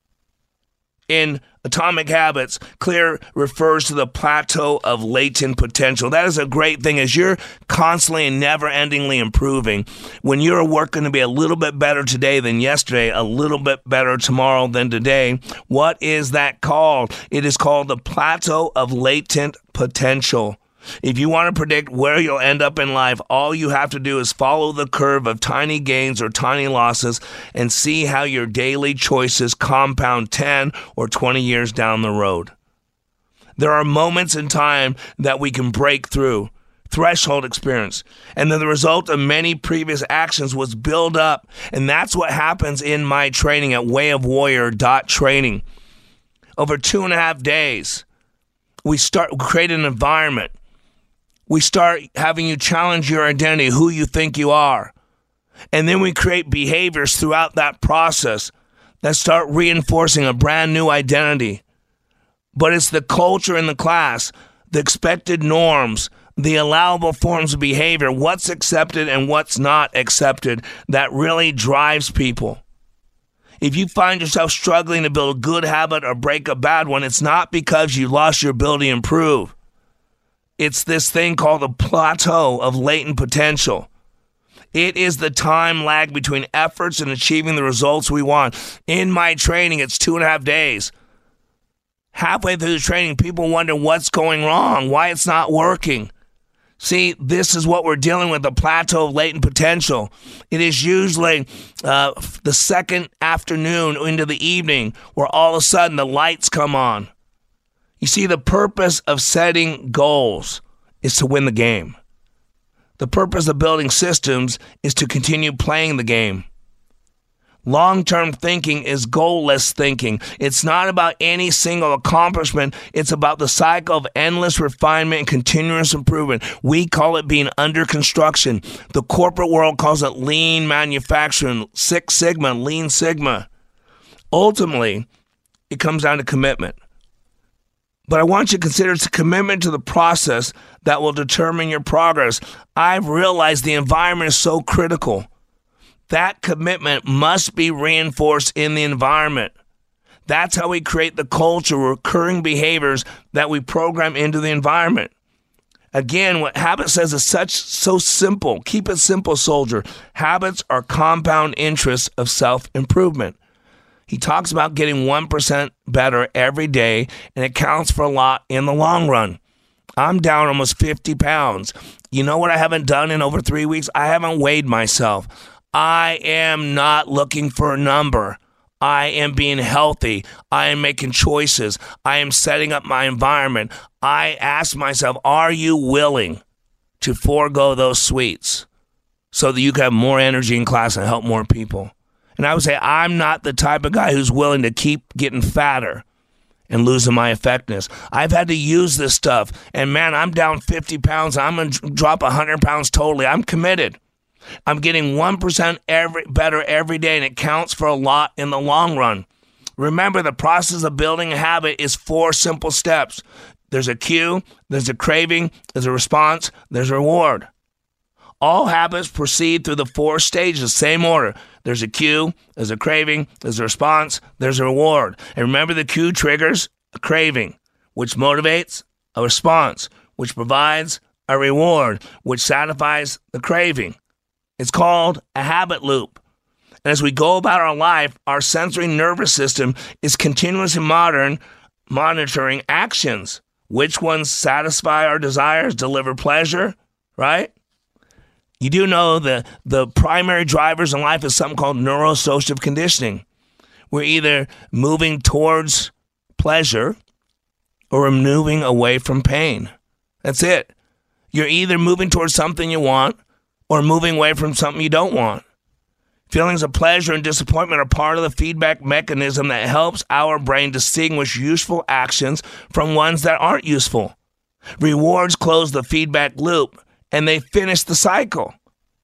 In Atomic Habits, Clear refers to the plateau of latent potential. That is a great thing as you're constantly and never-endingly improving. When you're working to be a little bit better today than yesterday, a little bit better tomorrow than today, what is that called? It is called the plateau of latent potential. If you want to predict where you'll end up in life, all you have to do is follow the curve of tiny gains or tiny losses and see how your daily choices compound ten or twenty years down the road. There are moments in time that we can break through, threshold experience, and then the result of many previous actions was build up, and that's what happens in my training at way of warrior dot training. Over two and a half days, we start create an environment. We start having you challenge your identity, who you think you are. And then we create behaviors throughout that process that start reinforcing a brand new identity. But it's the culture in the class, the expected norms, the allowable forms of behavior, what's accepted and what's not accepted, that really drives people. If you find yourself struggling to build a good habit or break a bad one, it's not because you lost your ability to improve. It's this thing called the plateau of latent potential. It is the time lag between efforts and achieving the results we want. In my training, it's two and a half days. Halfway through the training, people wonder what's going wrong, why it's not working. See, this is what we're dealing with, the plateau of latent potential. It is usually uh, the second afternoon into the evening where all of a sudden the lights come on. You see, the purpose of setting goals is to win the game. The purpose of building systems is to continue playing the game. Long-term thinking is goalless thinking. It's not about any single accomplishment. It's about the cycle of endless refinement and continuous improvement. We call it being under construction. The corporate world calls it lean manufacturing, Six Sigma, Lean Sigma. Ultimately, it comes down to commitment. But I want you to consider it's a commitment to the process that will determine your progress. I've realized the environment is so critical. That commitment must be reinforced in the environment. That's how we create the culture, recurring behaviors that we program into the environment. Again, what Habit says is such so simple. Keep it simple, soldier. Habits are compound interests of self-improvement. He talks about getting one percent better every day, and it counts for a lot in the long run. I'm down almost fifty pounds. You know what I haven't done in over three weeks? I haven't weighed myself. I am not looking for a number. I am being healthy. I am making choices. I am setting up my environment. I ask myself, are you willing to forego those sweets so that you can have more energy in class and help more people? And I would say I'm not the type of guy who's willing to keep getting fatter and losing my effectiveness. I've had to use this stuff. And man, I'm down fifty pounds. I'm going to drop one hundred pounds totally. I'm committed. I'm getting one percent every, better every day, and it counts for a lot in the long run. Remember, the process of building a habit is four simple steps. There's a cue, there's a craving, there's a response, there's a reward. All habits proceed through the four stages, same order. There's a cue, there's a craving, there's a response, there's a reward. And remember, the cue triggers a craving, which motivates a response, which provides a reward, which satisfies the craving. It's called a habit loop. And as we go about our life, our sensory nervous system is continuously modern, monitoring actions. Which ones satisfy our desires, deliver pleasure, right? You do know that the primary drivers in life is something called neurosocial conditioning. We're either moving towards pleasure or we're moving away from pain. That's it. You're either moving towards something you want or moving away from something you don't want. Feelings of pleasure and disappointment are part of the feedback mechanism that helps our brain distinguish useful actions from ones that aren't useful. Rewards close the feedback loop, and they finish the cycle.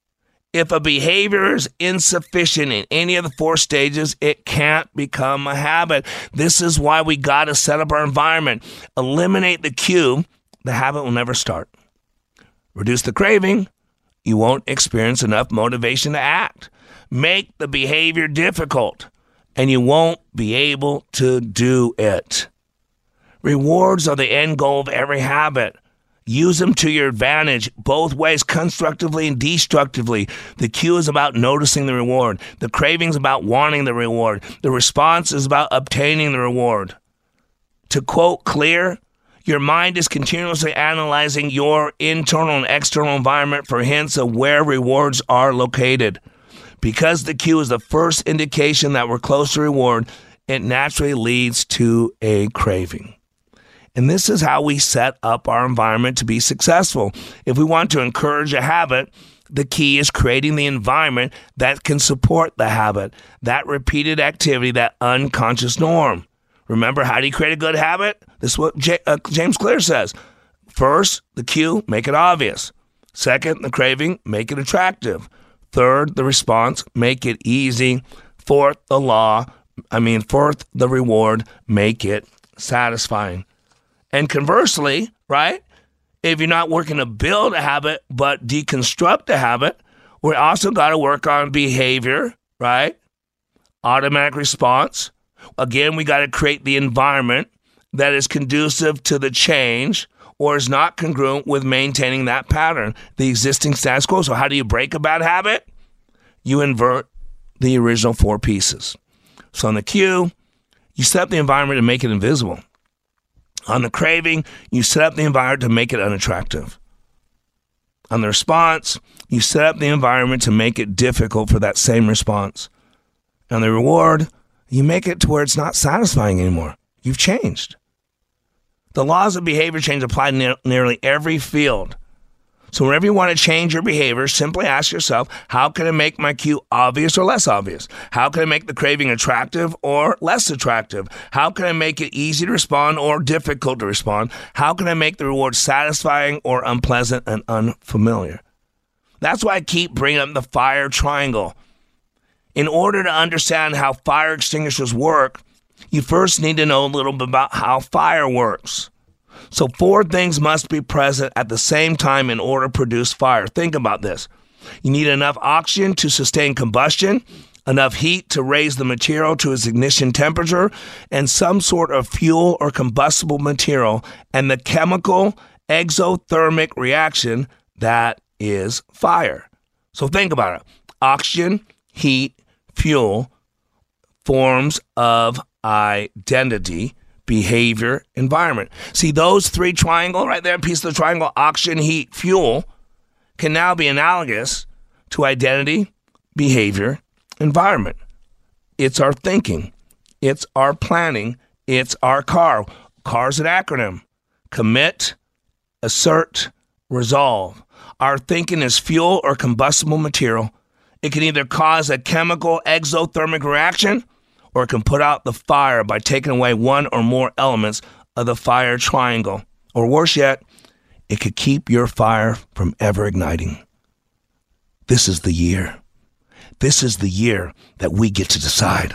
If a behavior is insufficient in any of the four stages, it can't become a habit. This is why we got to set up our environment. Eliminate the cue, the habit will never start. Reduce the craving, you won't experience enough motivation to act. Make the behavior difficult, and you won't be able to do it. Rewards are the end goal of every habit. Use them to your advantage, both ways, constructively and destructively. The cue is about noticing the reward. The craving is about wanting the reward. The response is about obtaining the reward. To quote Clear, your mind is continuously analyzing your internal and external environment for hints of where rewards are located. Because the cue is the first indication that we're close to reward, it naturally leads to a craving. And this is how we set up our environment to be successful. If we want to encourage a habit, the key is creating the environment that can support the habit, that repeated activity, that unconscious norm. Remember, how do you create a good habit? This is what J- uh, James Clear says. First, the cue, make it obvious. Second, the craving, make it attractive. Third, the response, make it easy. Fourth, the law, I mean, fourth, the reward, make it satisfying. And conversely, right, if you're not working to build a habit, but deconstruct a habit, we also got to work on behavior, right? automatic response. Again, we got to create the environment that is conducive to the change or is not congruent with maintaining that pattern, the existing status quo. So how do you break a bad habit? You invert the original four pieces. So on the cue, you set up the environment to make it invisible. On the craving, you set up the environment to make it unattractive. On the response, you set up the environment to make it difficult for that same response. On the reward, you make it to where it's not satisfying anymore. You've changed. The laws of behavior change apply to ne- nearly every field. So whenever you want to change your behavior, simply ask yourself, how can I make my cue obvious or less obvious? How can I make the craving attractive or less attractive? How can I make it easy to respond or difficult to respond? How can I make the reward satisfying or unpleasant and unfamiliar? That's why I keep bringing up the fire triangle. In order to understand how fire extinguishers work, you first need to know a little bit about how fire works. So four things must be present at the same time in order to produce fire. Think about this. You need enough oxygen to sustain combustion, enough heat to raise the material to its ignition temperature, and some sort of fuel or combustible material, and the chemical exothermic reaction that is fire. So think about it. Oxygen, heat, fuel, forms of identity, behavior, environment. See, those three triangle right there, piece of the triangle, oxygen, heat, fuel, can now be analogous to identity, behavior, environment. It's our thinking. It's our planning. It's our car. CAR's an acronym. Commit, assert, resolve. Our thinking is fuel or combustible material. It can either cause a chemical exothermic reaction or it can put out the fire by taking away one or more elements of the fire triangle. Or worse yet, it could keep your fire from ever igniting. This is the year. This is the year that we get to decide.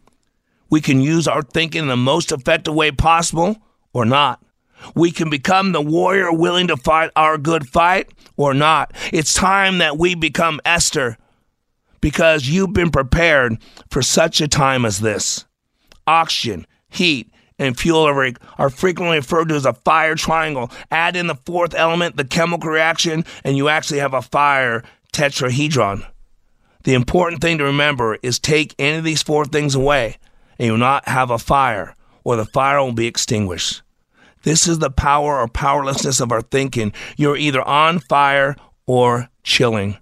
We can use our thinking in the most effective way possible or not. We can become the warrior willing to fight our good fight or not. It's time that we become Esther, because you've been prepared for such a time as this. Oxygen, heat, and fuel are, are frequently referred to as a fire triangle. Add in the fourth element, the chemical reaction, and you actually have a fire tetrahedron. The important thing to remember is take any of these four things away, and you'll not have a fire, or the fire will be extinguished. This is the power or powerlessness of our thinking. You're either on fire or chilling.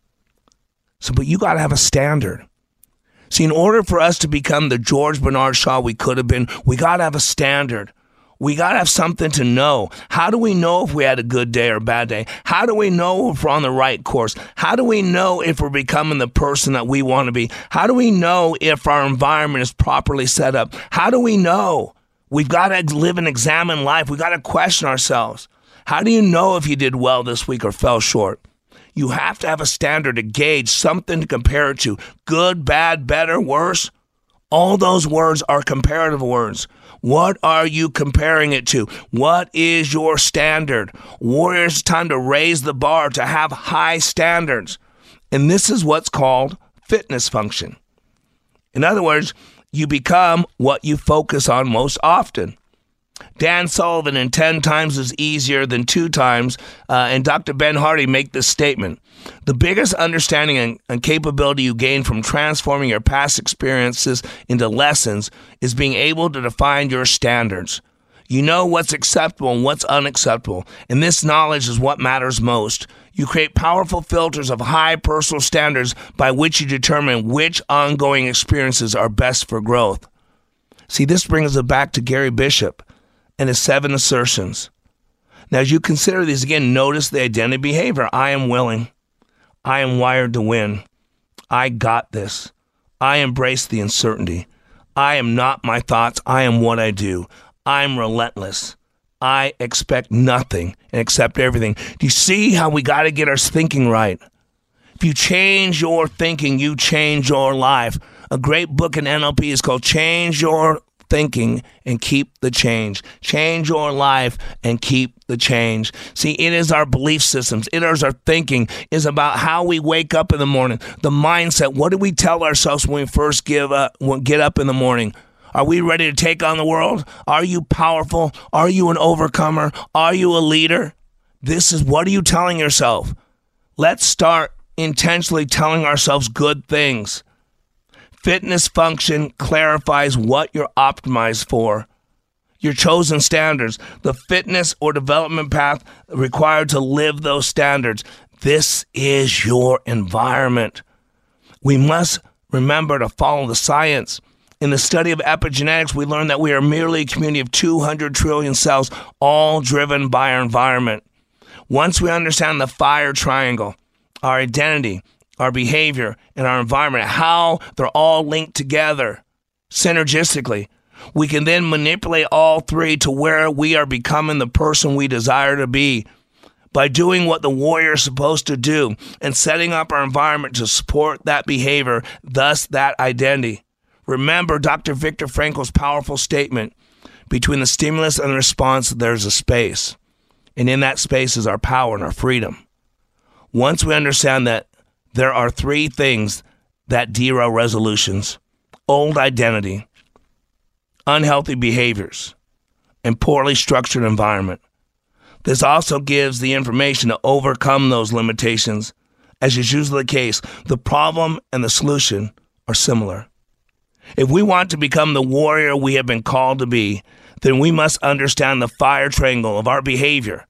So, but you got to have a standard. See, in order for us to become the George Bernard Shaw we could have been, we got to have a standard. We got to have something to know. How do we know if we had a good day or a bad day? How do we know if we're on the right course? How do we know if we're becoming the person that we want to be? How do we know if our environment is properly set up? How do we know? We've got to live and examine life. We've got to question ourselves. How do you know if you did well this week or fell short? You have to have a standard to gauge, something to compare it to. Good, bad, better, worse. All those words are comparative words. What are you comparing it to? What is your standard? Warriors, it's time to raise the bar, to have high standards. And this is what's called fitness function. In other words, you become what you focus on most often. Dan Sullivan in ten times is easier than two times, uh, and Doctor Ben Hardy make this statement. The biggest understanding and, and capability you gain from transforming your past experiences into lessons is being able to define your standards. You know what's acceptable and what's unacceptable, and this knowledge is what matters most. You create powerful filters of high personal standards by which you determine which ongoing experiences are best for growth. See, this brings us back to Gary Bishop and his seven assertions. Now, as you consider these again, notice the identity behavior. I am willing. I am wired to win. I got this. I embrace the uncertainty. I am not my thoughts. I am what I do. I'm relentless. I expect nothing and accept everything. Do you see how we got to get our thinking right? If you change your thinking, you change your life. A great book in N L P is called Change Your thinking and keep the change. Change your life and keep the change. See, it is our belief systems. It is our thinking. It is about how we wake up in the morning. The mindset. What do we tell ourselves when we first give up, when get up in the morning? Are we ready to take on the world? Are you powerful? Are you an overcomer? Are you a leader? This is, what are you telling yourself? Let's start intentionally telling ourselves good things. Fitness function clarifies what you're optimized for. Your chosen standards, the fitness or development path required to live those standards. This is your environment. We must remember to follow the science. In the study of epigenetics, we learned that we are merely a community of two hundred trillion cells, all driven by our environment. Once we understand the fire triangle, our identity, our behavior, and our environment, how they're all linked together synergistically, we can then manipulate all three to where we are becoming the person we desire to be by doing what the warrior is supposed to do and setting up our environment to support that behavior, thus that identity. Remember Doctor Viktor Frankl's powerful statement, between the stimulus and the response, there's a space. And in that space is our power and our freedom. Once we understand that there are three things that derail resolutions: old identity, unhealthy behaviors, and poorly structured environment. This also gives the information to overcome those limitations. As is usually the case, the problem and the solution are similar. If we want to become the warrior we have been called to be, then we must understand the fire triangle of our behavior,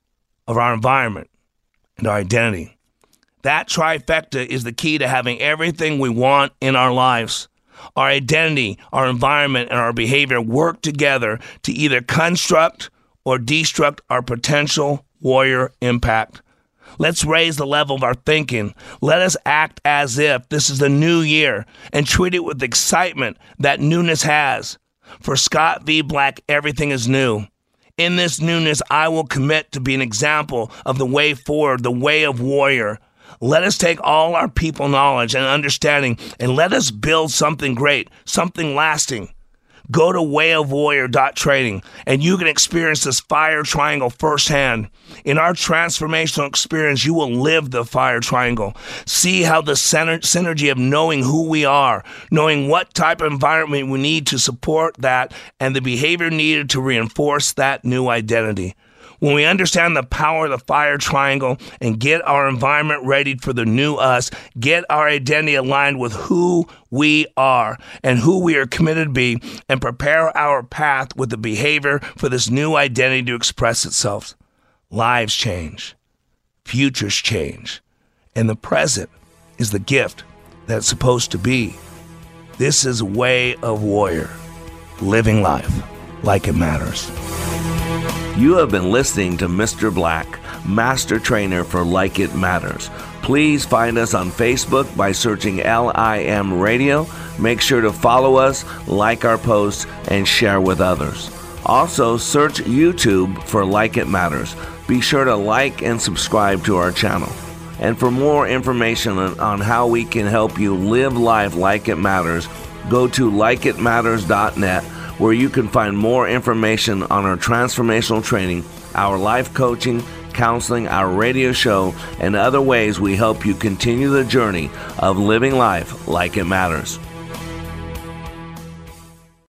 of our environment, and our identity. That trifecta is the key to having everything we want in our lives. Our identity, our environment, and our behavior work together to either construct or destruct our potential warrior impact. Let's raise the level of our thinking. Let us act as if this is a new year and treat it with excitement that newness has. For Scott V. Black, everything is new. In this newness, I will commit to be an example of the way forward, the way of warrior. Let us take all our people knowledge and understanding and let us build something great, something lasting. Go to way of warrior dot trading and you can experience this fire triangle firsthand. In our transformational experience, you will live the fire triangle. See how the synergy of knowing who we are, knowing what type of environment we need to support that, and the behavior needed to reinforce that new identity. When we understand the power of the fire triangle and get our environment ready for the new us, get our identity aligned with who we are and who we are committed to be, and prepare our path with the behavior for this new identity to express itself, lives change, futures change, and the present is the gift that's supposed to be. This is a way of warrior, living life like it matters. You have been listening to Mister Black, Master Trainer for Like It Matters. Please find us on Facebook by searching L I M Radio. Make sure to follow us, like our posts, and share with others. Also, search YouTube for Like It Matters. Be sure to like and subscribe to our channel. And for more information on, on how we can help you live life like it matters, go to like it matters dot net, where you can find more information on our transformational training, our life coaching, counseling, our radio show, and other ways we help you continue the journey of living life like it matters.